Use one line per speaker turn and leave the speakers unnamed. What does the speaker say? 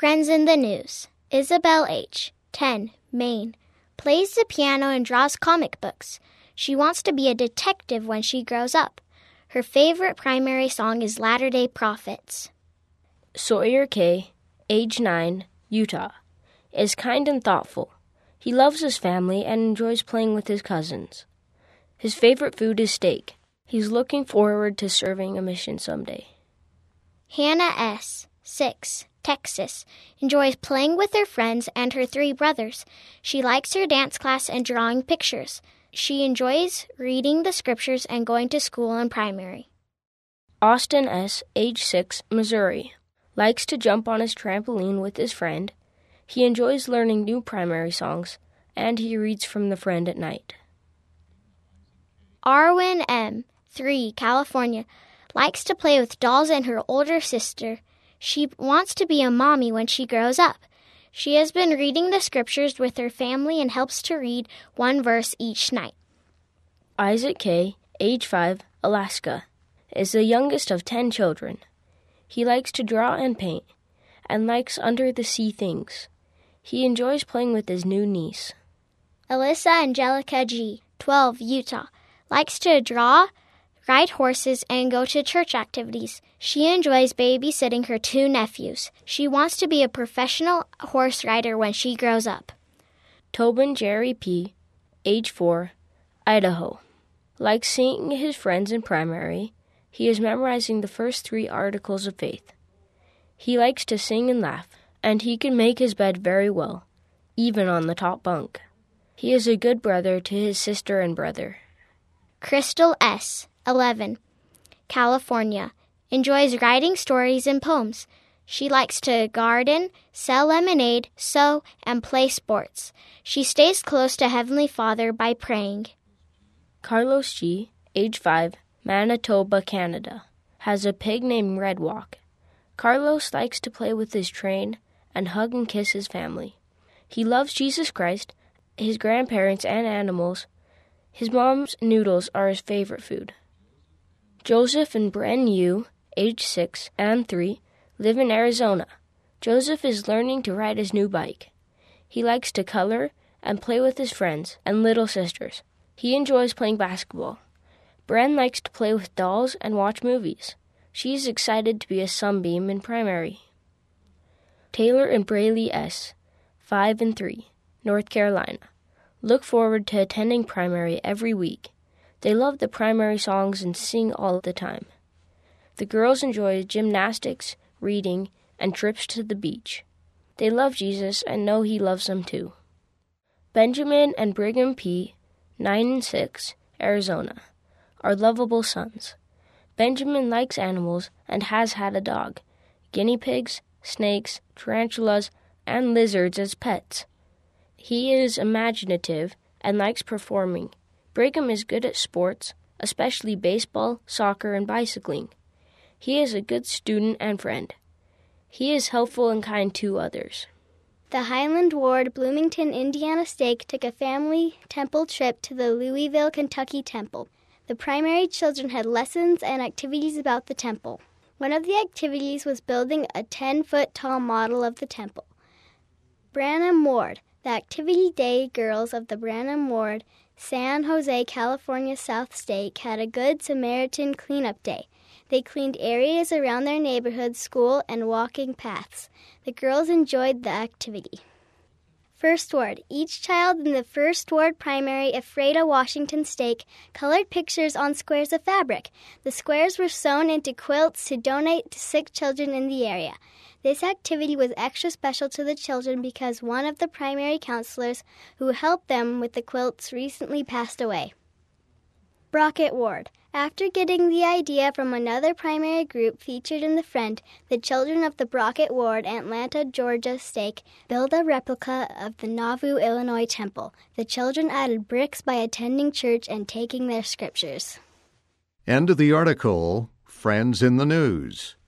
Friends in the News. Isabel H., 10, Maine. Plays the piano and draws comic books. She wants to be a detective when she grows up. Her favorite primary song is Latter-day Prophets.
Sawyer K., age 9, Utah. Is kind and thoughtful. He loves his family and enjoys playing with his cousins. His favorite food is steak. He's looking forward to serving a mission someday.
Hannah S., 6, Texas. Enjoys playing with her friends and her 3 brothers. She likes her dance class and drawing pictures. She enjoys reading the scriptures and going to school in primary.
Austin S., age 6, Missouri. Likes to jump on his trampoline with his friend. He enjoys learning new primary songs, and he reads from the friend at night.
Arwen M., 3, California. Likes to play with dolls and her older sister. She wants to be a mommy when she grows up. She has been reading the scriptures with her family and helps to read 1 verse each night.
Isaac K., age 5, Alaska. Is the youngest of 10 children. He likes to draw and paint, and likes under-the-sea things. He enjoys playing with his new niece.
Alyssa Angelica G., 12, Utah. Likes to draw, ride horses, and go to church activities. She enjoys babysitting her 2 nephews. She wants to be a professional horse rider when she grows up.
Tobin Jerry P., age 4, Idaho. Likes seeing his friends in primary. He is memorizing the first 3 articles of faith. He likes to sing and laugh, and he can make his bed very well, even on the top bunk. He is a good brother to his sister and brother.
Crystal S., 11, California. Enjoys writing stories and poems. She likes to garden, sell lemonade, sew, and play sports. She stays close to Heavenly Father by praying.
Carlos G., age 5, Manitoba, Canada. Has a pig named Redwalk. Carlos likes to play with his train and hug and kiss his family. He loves Jesus Christ, his grandparents, and animals. His mom's noodles are his favorite food. Joseph and Bren Yu, age 6 and 3, live in Arizona. Joseph is learning to ride his new bike. He likes to color and play with his friends and little sisters. He enjoys playing basketball. Bren likes to play with dolls and watch movies. She is excited to be a sunbeam in primary. Taylor and Braylee S., 5 and 3, North Carolina. Look forward to attending primary every week. They love the primary songs and sing all the time. The girls enjoy gymnastics, reading, and trips to the beach. They love Jesus and know he loves them too. Benjamin and Brigham P., 9 and 6, Arizona, are lovable sons. Benjamin likes animals and has had a dog, guinea pigs, snakes, tarantulas, and lizards as pets. He is imaginative and likes performing. Brigham is good at sports, especially baseball, soccer, and bicycling. He is a good student and friend. He is helpful and kind to others.
The Highland Ward Bloomington, Indiana Stake took a family temple trip to the Louisville, Kentucky temple. The primary children had lessons and activities about the temple. One of the activities was building a 10-foot-tall model of the temple. Branham Ward, the Activity Day girls of the Branham Ward, San Jose, California South Stake, had a Good Samaritan cleanup day. They cleaned areas around their neighborhood, school, and walking paths. The girls enjoyed the activity. First Ward. Each child in the First Ward primary Ephrata Washington Stake colored pictures on squares of fabric. The squares were sewn into quilts to donate to sick children in the area. This activity was extra special to the children because one of the primary counselors who helped them with the quilts recently passed away. Brockett Ward. After getting the idea from another primary group featured in The Friend, the children of the Brockett Ward, Atlanta, Georgia Stake built a replica of the Nauvoo, Illinois temple. The children added bricks by attending church and taking their scriptures.
End of the article, Friends in the News.